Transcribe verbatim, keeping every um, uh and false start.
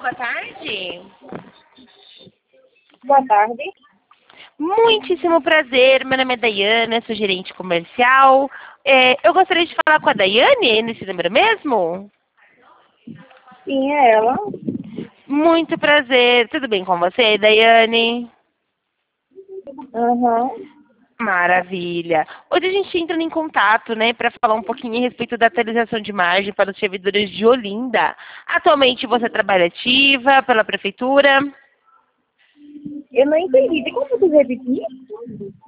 boa tarde. Boa tarde. Muitíssimo prazer, meu nome é Daiane, sou gerente comercial. É, eu gostaria de falar com a Daiane, nesse número mesmo? Sim, é ela. Muito prazer, tudo bem com você, Daiane? Aham. Maravilha. Hoje a gente entra em contato, né, para falar um pouquinho a respeito da atualização de margem para os servidores de Olinda. Atualmente você trabalha ativa pela prefeitura? Eu não entendi. Tem como você repetir?